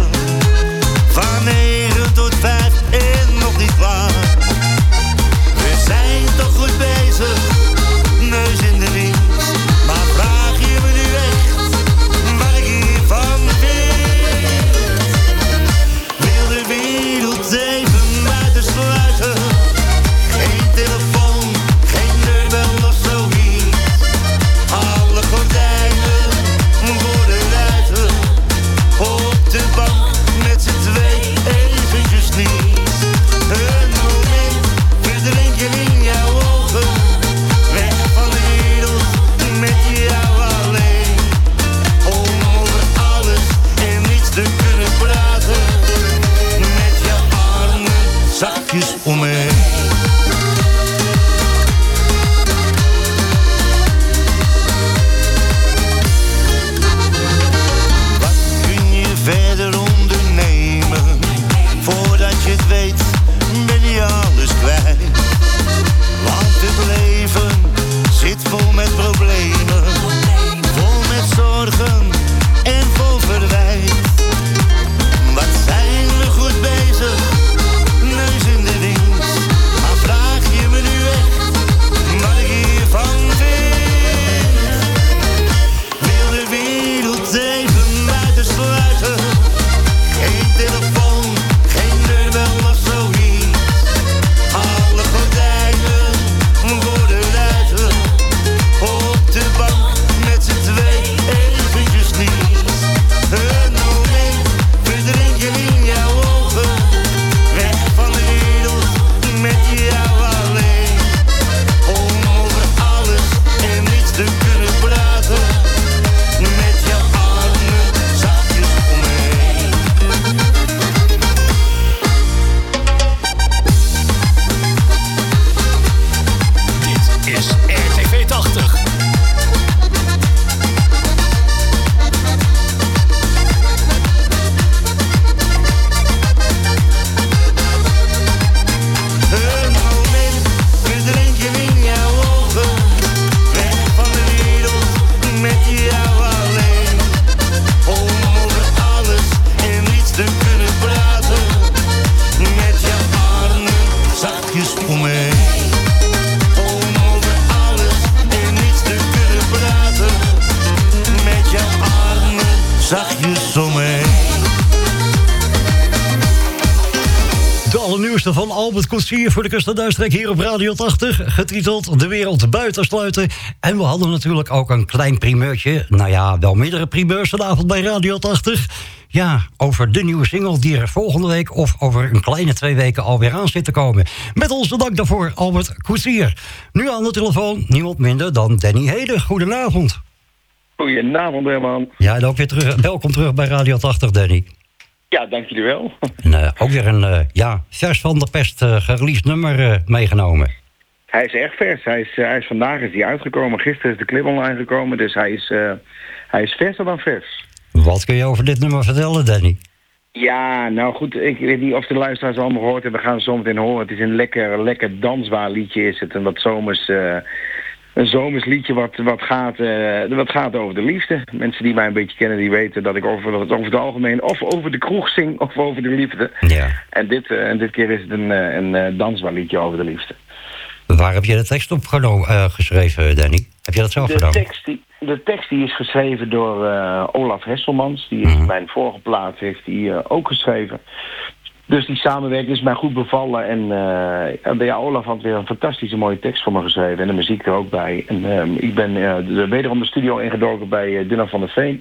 nieuwste van Albert Koetsier voor de Kust en Duinstreek hier op Radio tachtig. Getiteld De Wereld Buitensluiten. En we hadden natuurlijk ook een klein primeurtje. Nou ja, wel meerdere primeurs vanavond bij Radio tachtig. Ja, over de nieuwe single die er volgende week of over een kleine twee weken alweer aan zit te komen. Met onze dank daarvoor, Albert Koetsier. Nu aan de telefoon niemand minder dan Danny Heden. Goedenavond. Goedenavond, Herman. Ja, en ook weer terug. Welkom terug bij Radio tachtig, Danny. Ja, dank jullie wel. En, uh, ook weer een uh, ja, vers van de pest uh, gereleased nummer uh, meegenomen. Hij is echt vers. Hij is, uh, hij is vandaag is hij uitgekomen. Gisteren is de clip online gekomen. Dus hij is, uh, hij is verser dan vers. Wat kun je over dit nummer vertellen, Danny? Ja, nou goed. Ik weet niet of de luisteraars allemaal gehoord hebben. We gaan zo meteen horen. Het is een lekker, lekker dansbaar liedje. Is het een wat zomers... Uh, Een zomers liedje wat, wat, gaat, uh, wat gaat over de liefde. Mensen die mij een beetje kennen, die weten dat ik over, over het algemeen of over de kroeg zing of over de liefde. Ja. En, dit, uh, en dit keer is het een, uh, een uh, dansbaar liedje over de liefde. Waar heb je de tekst op geno- uh, geschreven, Danny? Heb je dat zelf de gedaan? Tekst die, de tekst die is geschreven door uh, Olaf Hesselmans. Die is Mm-hmm. mijn vorige plaat heeft die, uh, ook geschreven. Dus die samenwerking is mij goed bevallen. En uh, ja, Olaf had weer een fantastische mooie tekst voor me geschreven. En de muziek er ook bij. En uh, ik ben uh, de, wederom de studio ingedoken bij uh, Dunna van der Veen.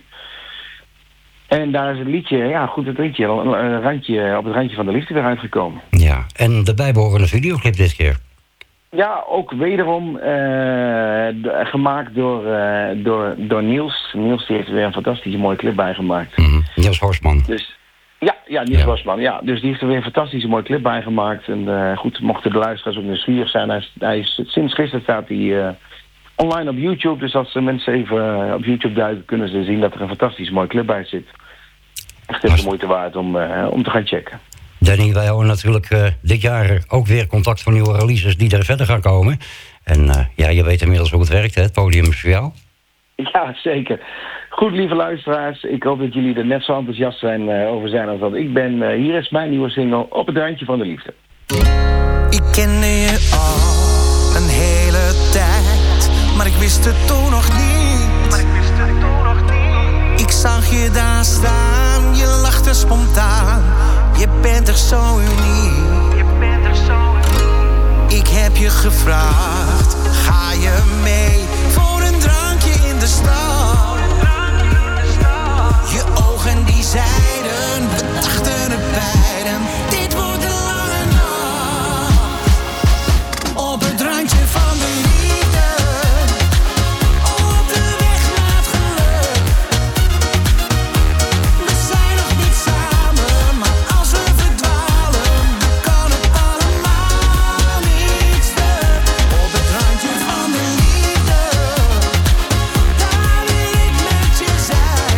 En daar is het liedje, ja goed het liedje, een randje, op het randje van de liefde weer uitgekomen. Ja, en de bijbehorende videoclip dit keer. Ja, ook wederom uh, de, gemaakt door, uh, door, door Niels. Niels die heeft er weer een fantastische mooie clip bij gemaakt. Mm-hmm. Niels Horsman. Dus... Ja, ja, Niels ja. Bosman. Ja. Dus die heeft er weer een fantastische mooie clip bij gemaakt. En uh, goed, mochten de luisteraars ook nieuwsgierig zijn. Hij is, hij is, sinds gisteren staat hij uh, online op YouTube. Dus als de mensen even uh, op YouTube duiken, kunnen ze zien dat er een fantastische mooie clip bij zit. Echt is de moeite waard om, uh, om te gaan checken. Danny, wij houden natuurlijk uh, dit jaar ook weer contact voor nieuwe releases die er verder gaan komen. En uh, ja, je weet inmiddels hoe het werkt, hè? Het podium is voor jou. Ja, zeker. Goed, lieve luisteraars. Ik hoop dat jullie er net zo enthousiast zijn, uh, over zijn als dat ik ben. Uh, hier is mijn nieuwe single, Op het randje van de liefde. Ik kende je al een hele tijd, maar ik wist het toen nog niet. Maar ik wist het toen nog niet. Ik zag je daar staan, je lachte spontaan. Je bent er zo uniek. Je bent er zo uniek. Ik heb je gevraagd, ga je mee voor een drankje in de stad? Je ogen die zeiden, we dachten het beiden, dit wordt een lange nacht. Op het randje van de liefde, op de weg naar het geluk. We zijn nog niet samen, maar als we verdwalen, dan kan het allemaal niet stuk. Op het randje van de liefde, daar wil ik met je zijn.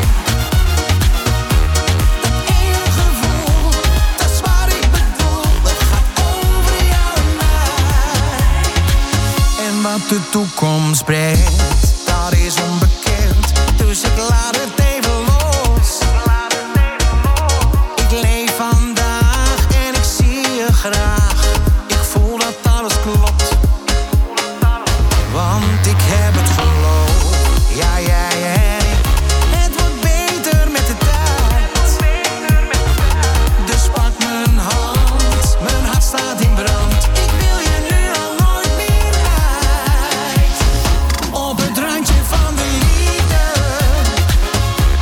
Wat de toekomst brengt, dat is onbekend. Dus ik laat het even los. Ik leef vandaag en ik zie je graag. Ik voel dat alles klopt. Want ik heb het geloof. Ja, jij en ik. Het wordt beter met de tijd. Dus pak mijn hand. Mijn hart staat in brand. Ik wil je nu al nooit meer uit. Op het randje van de liefde.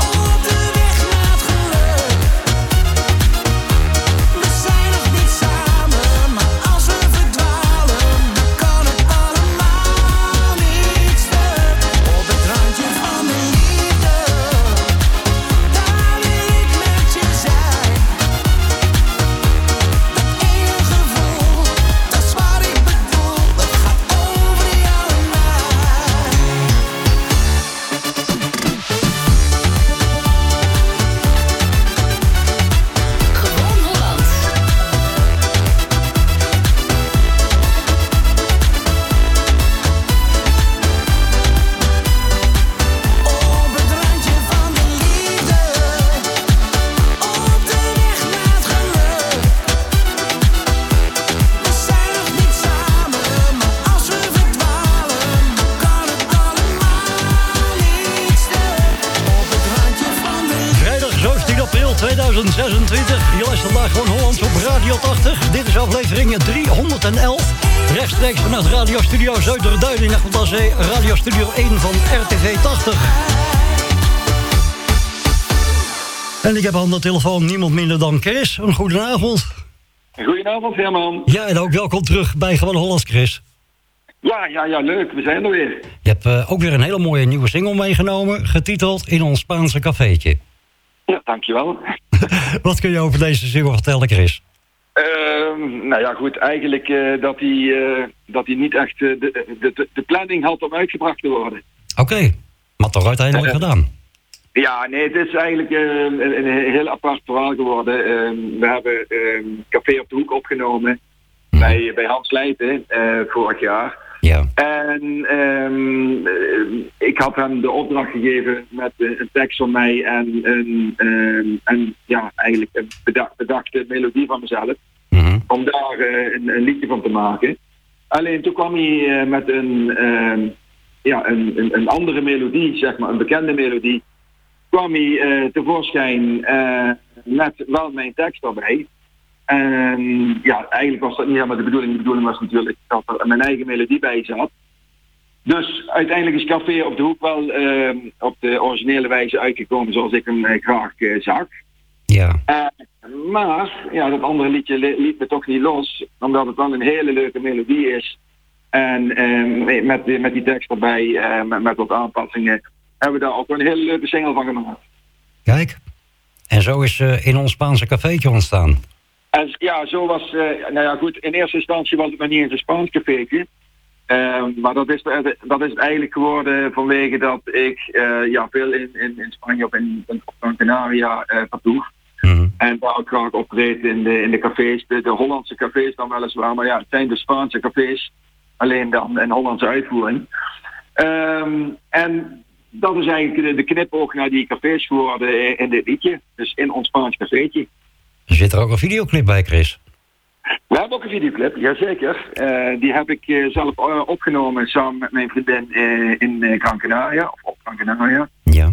tweeduizend zesentwintig. Je luistert vandaag gewoon Hollands op Radio tachtig. Dit is aflevering driehonderdelf. Rechtstreeks vanuit Radio Studio Zuiderduin in Nachtwolderzee. Radio Studio één van R T V tachtig. En ik heb aan de telefoon niemand minder dan Chris. Een goedenavond. Goedenavond, Herman. Ja, en ook welkom terug bij Gewoon Hollands, Chris. Ja, ja, ja, leuk. We zijn er weer. Je hebt uh, ook weer een hele mooie nieuwe single meegenomen, getiteld In ons Spaanse cafeetje. Ja, dankjewel. Wat kun je over deze single vertellen, Chris? Uh, nou ja, goed. Eigenlijk uh, dat hij uh, dat hij niet echt uh, de, de, de planning had om uitgebracht te worden. Oké, okay. Maar toch uiteindelijk uh, gedaan. Ja, nee, het is eigenlijk uh, een, een heel apart verhaal geworden. Uh, we hebben uh, Café op de Hoek opgenomen mm. bij, bij Hans Leijten uh, vorig jaar. Ja. En um, ik had hem de opdracht gegeven met uh, een tekst van mij en een, um, en, ja, eigenlijk een bedacht, bedachte melodie van mezelf. Mm-hmm. Om daar uh, een, een liedje van te maken. Alleen toen kwam hij uh, met een, uh, ja, een, een, een andere melodie, zeg maar, een bekende melodie. Kwam hij uh, tevoorschijn uh, met wel mijn tekst erbij. En ja, eigenlijk was dat niet helemaal de bedoeling. De bedoeling was natuurlijk dat er mijn eigen melodie bij zat. Dus uiteindelijk is Café op de Hoek wel uh, op de originele wijze uitgekomen zoals ik hem uh, graag uh, zag. Ja. Uh, maar ja, dat andere liedje liet me toch niet los, omdat het wel een hele leuke melodie is. En uh, met, met die tekst erbij, uh, met, met wat aanpassingen, hebben we daar ook een hele leuke single van gemaakt. Kijk, en zo is uh, In ons Spaanse cafeetje ontstaan. En ja, zo was, uh, nou ja goed, in eerste instantie was het nog niet eens een Spaans cafeetje. Uh, maar dat is, dat is het eigenlijk geworden vanwege dat ik uh, ja, veel in, in, in Spanje of in, in Gran Canaria uh, vertoef. Mm-hmm. En daar ook graag optreed in de, in de cafés, de, de Hollandse cafés dan weliswaar. Maar ja, het zijn de Spaanse cafés, alleen dan een Hollandse uitvoering. Um, en dat is eigenlijk de, de knipoog naar die cafés geworden in dit liedje. Dus In ons Spaans cafeetje. Er zit er ook een videoclip bij, Chris. We hebben ook een videoclip, jazeker. Uh, die heb ik uh, zelf uh, opgenomen samen met mijn vriendin uh, in uh, Gran Canaria, of op Gran Canaria. Ja.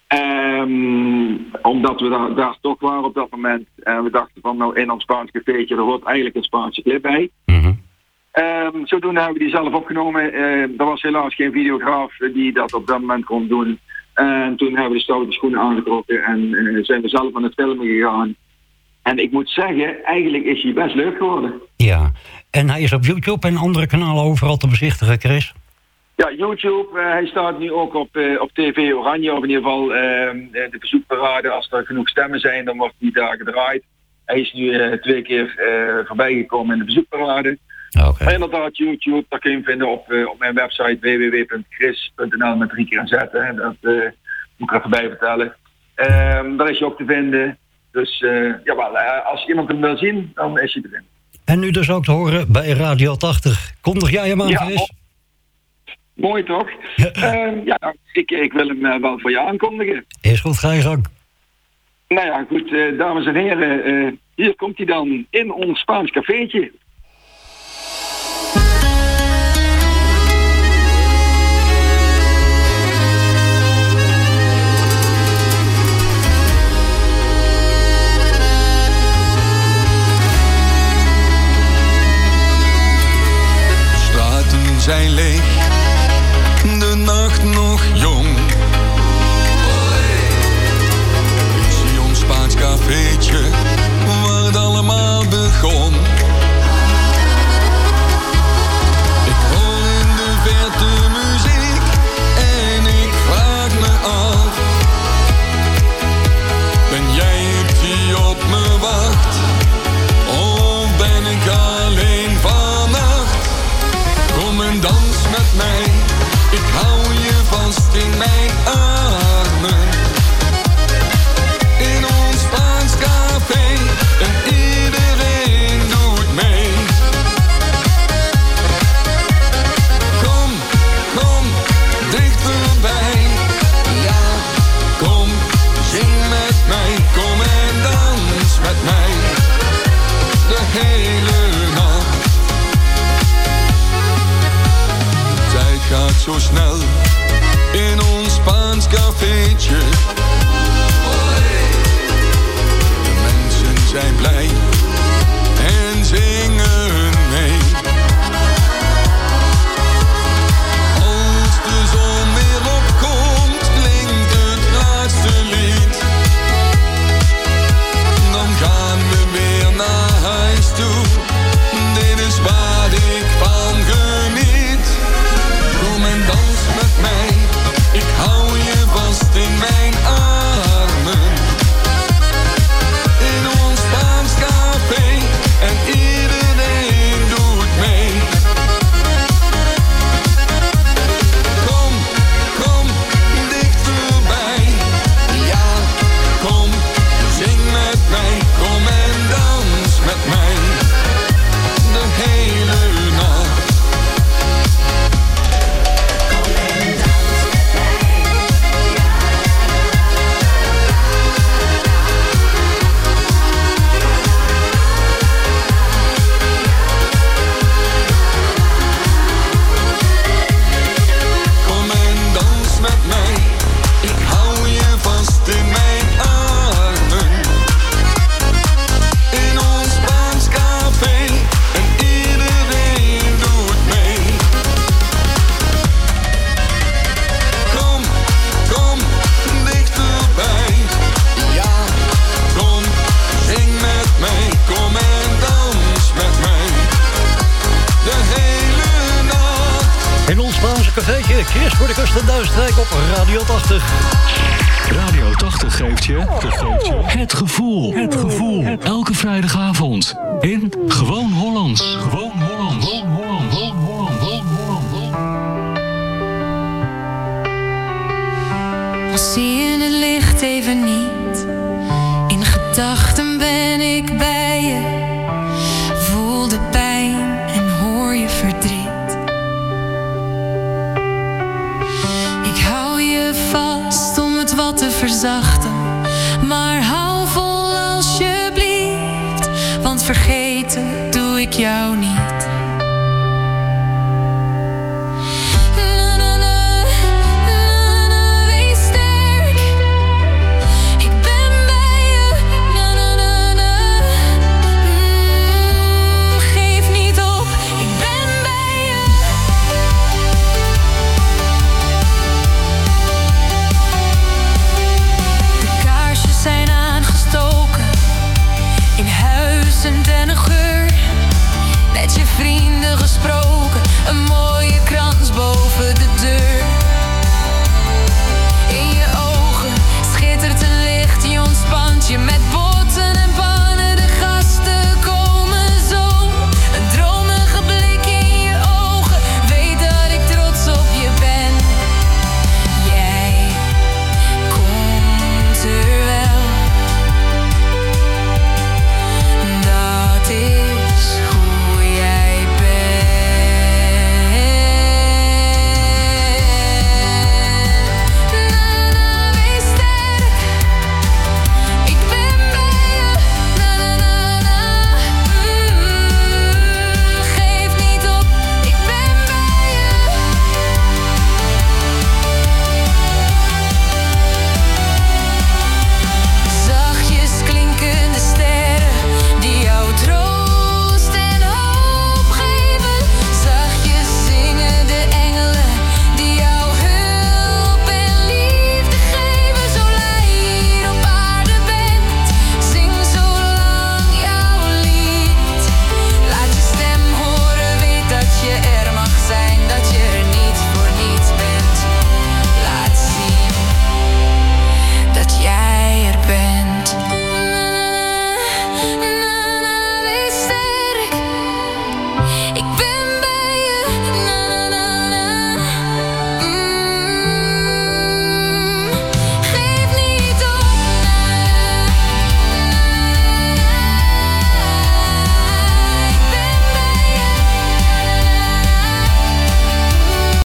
Um, omdat we daar, daar toch waren op dat moment. En uh, we dachten van, nou, in ons Spaans cafeetje, er hoort eigenlijk een Spaanse clip bij. Mm-hmm. Um, zodoende hebben we die zelf opgenomen. Uh, er was helaas geen videograaf die dat op dat moment kon doen. En toen hebben we de stoute schoenen aangetrokken en uh, zijn we zelf aan het filmen gegaan. En ik moet zeggen, eigenlijk is hij best leuk geworden. Ja, en hij is op YouTube en andere kanalen overal te bezichtigen, Chris? Ja, YouTube. Uh, hij staat nu ook op, uh, op T V Oranje, of in ieder geval uh, de bezoekparade. Als er genoeg stemmen zijn, dan wordt hij daar gedraaid. Hij is nu uh, twee keer uh, voorbij gekomen in de bezoekparade. Okay. Maar inderdaad, YouTube, dat kun je hem vinden op, uh, op mijn website w w w punt chris punt n l met drie keer een z. Hè. Dat uh, moet ik er even bij vertellen. Uh, daar is je ook te vinden. Dus uh, jawel, uh, als iemand hem wil zien, dan is hij te vinden. En nu dus ook te horen bij Radio tachtig. Kondig jij hem aan, ja, Chris? Mooi toch? uh, ja, ik, ik wil hem uh, wel voor je aankondigen. Is goed, ga je gang. Nou ja, goed, uh, dames en heren. Uh, hier komt hij dan in ons Spaans cafeetje. Zijn leeg, de nacht nog jong. Ik zie ons Spaans cafeetje, waar het allemaal begon. Ik hoor in de verte muziek en ik vraag me af: ben jij het die op me wacht? Of ben ik alleen vannacht? Kom en dans met mij, ik hou je vast in mijn armen. In ons Spaans café en iedereen doet mee. Kom, kom, dichterbij. Ja, kom, zing met mij, kom en dans met mij. De hele nacht. Gaat zo snel in ons Spaans cafeetje. De zijn blij en zingen mee. Als de zon weer opkomt, klinkt het laatste lied. Dan gaan we weer naar huis toe. Dit is waar ik van geniet. Kom en dans met mij, ik hou je vast in mijn armen. In ons Spaans café en iedereen doet mee. Kom, kom dichterbij. Ja, kom, zing met mij. Kom en dans met mij. De hele nacht. Kom en dans met mij. Ik hou je vast in mijn armen. In ons Spaans café en iedereen doet mee. Kom, kom dichterbij. Ja, kom, zing met mij. Kom en dans met mij. De hele nacht. In ons Spaanse cafeetje, Chris voor de kust en Duinstrijk op Radio tachtig. Radio tachtig geeft je, geeft je het gevoel. Het gevoel. Elke vrijdagavond in Gewoon Hollands. Gewoon Hollands. Gewoon Hollands. Gewoon Hollands. Gewoon Hollands. Al zie je het licht even niet. In gedachten ben ik bij je. Voel de pijn en hoor je verdriet. Ik hou je vast om het wat te verzachten. Maar hou vol alsjeblieft. Want vergeten doe ik jou niet.